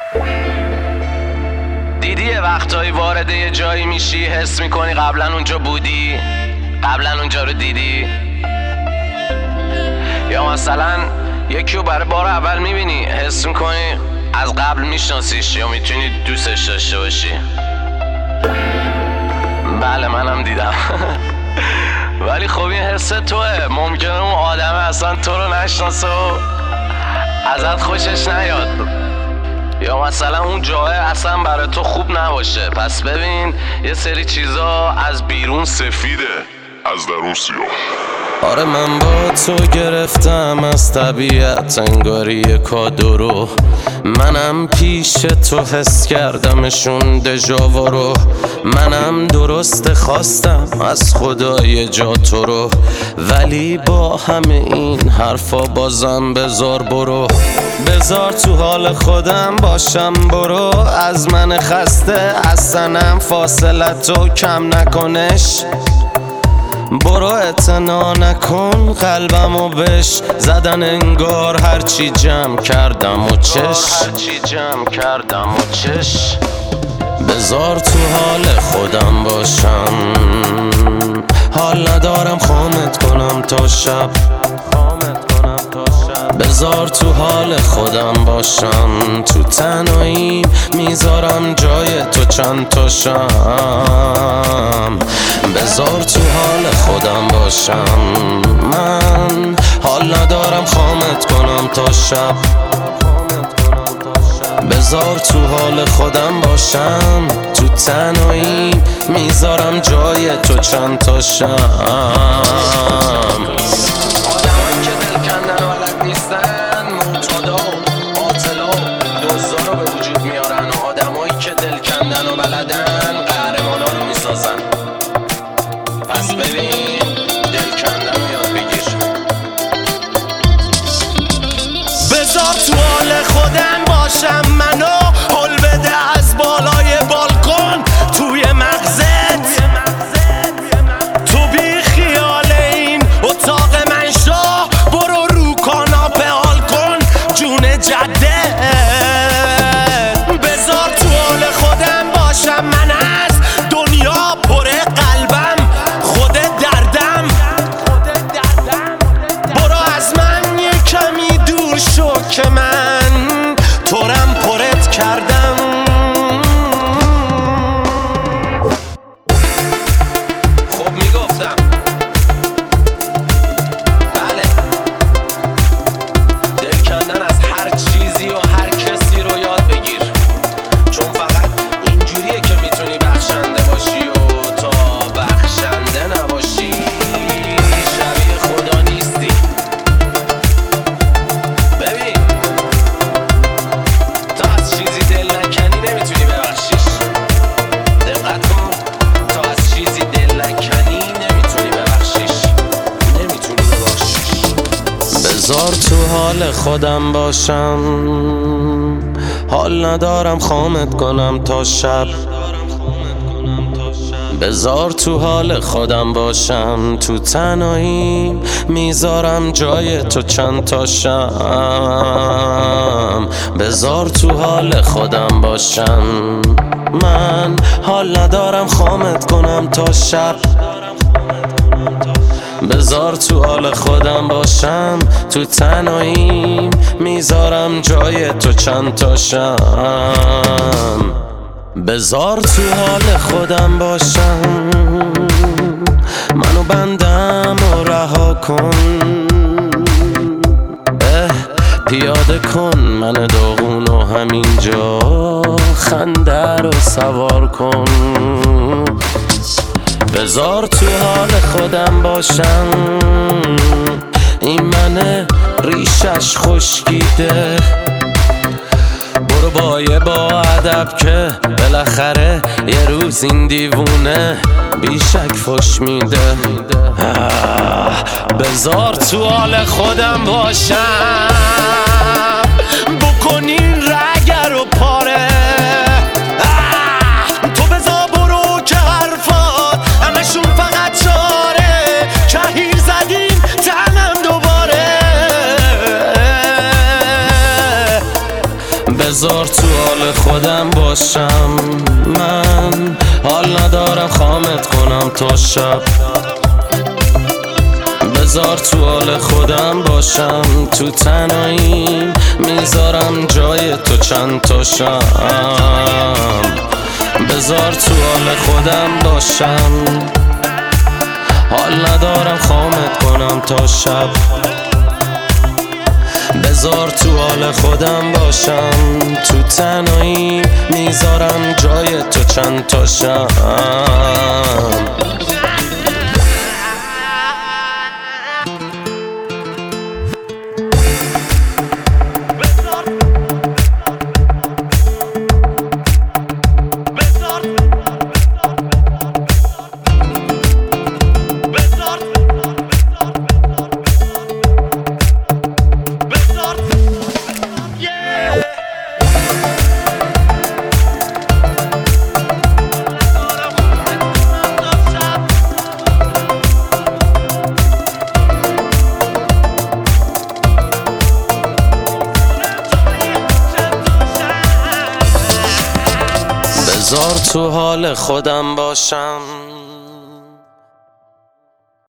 دیدی یه وقتایی وارد یه جایی میشی حس میکنی قبلا اونجا بودی، قبلا اونجا رو دیدی. یا مثلا یکی رو برای بار اول میبینی حس میکنی از قبل میشناسیش یا میتونی دوستش داشته باشی. بله منم دیدم. ولی خب این حس توه، ممکنه اون آدم اصلا تو رو نشناسه و ازت خوشش نیاد، یا مثلا اون جای اصلا برای تو خوب نباشه. پس ببین یه سری چیزا از بیرون سفیده، از درون سیاه. آره من با تو گرفتم از طبیعت انگاری یه کادو رو، منم پیش تو حس کردمشون دژاوا رو. منم درست خواستم از خدا یه جا تو رو، ولی با همه این حرفا بازم بذار برو، بذار تو حال خودم باشم برو. از من خسته اصلا فاصلتو کم نکنش، برو اعتنا نکن قلبمو بش زدن انگار هرچی جمع کردم و چش. بذار تو حال خودم باشم، حال ندارم خامت کنم تا شب. بذار تو حال خودم باشم، تو تنهایی میذارم جای تو چند تا شم. بذار تو حال خودم باشم، من حال ندارم خامت کنم تا شب. بذار تو حال خودم باشم، تو تنهایی میذارم جای تو چند تا شم. آدمایی که دل کندن و بلد نیستن، معتادا قاتلا دزدا رو به وجود میارن، و آدمایی که دل کندن و بلدن قهرمانا رو میسازن. پس ببین دل کندن رو یاد بگیر. بذار تو حال خودم باشم، منو حل بده از بالای بالکن توی مغزت. تو بی خیال این اتاق من شو، برو رو کاناپه حال کن جون جده. بذار تو حال خودم باشم، من از دنیا پر قلبم خود دردم. برو از من یه کمی دور شو که من تورم پرت کردم. خب میگفتم بله، دل کندن از هر چیزی و هر کسی رو یاد بگیر، چون فقط اینجوریه که میتونی بخشنده باشی، و تا بخشنده نباشی شبیه خدا نیستی. ببین تا از چیزی دل نکنی نمیتونی ببخشیش. دقت کن، تا از چیزی دل نکنی نمیتونی ببخشیش. بذار تو حال خودم باشم، حال ندارم خامت کنم تا شب. بذار تو حال خودم باشم، تو تنهاییم میذارم جای تو چند تا شم. بذار تو حال خودم باشم، من حال ندارم خامت کنم تا شب. بذار تو حال خودم باشم، تو تنهاییم میذارم جای تو چند تا شم. بذار تو حال خودم باشم، منو بندم و رها کن. پیاده کن من داغونو همینجا، خنده رو سوار کن. بذار تو حال خودم باشم، این منه ریشش خشکیده. برو با ادب که بالاخره یه روز این دیوونه بیشک فش میده. بذار تو حال خودم باشم، بکنین رگر و پاره. تو بذار برو که حرفات همشون فقط چاره، کهیر زدیم تنم دوباره. بذار تو حال خودم باشم. من حال ندارم خامت کنم تا شب. بذار تو حال خودم باشم. تو تنهاییم میذارم جای تو چند تا شم. بذار تو حال خودم باشم. حال ندارم خامت کنم تا شب. بذار تو حال خودم باشم. تو تنهایی میذارم جای تو چند تا شم. بذار تو حال خودم باشم.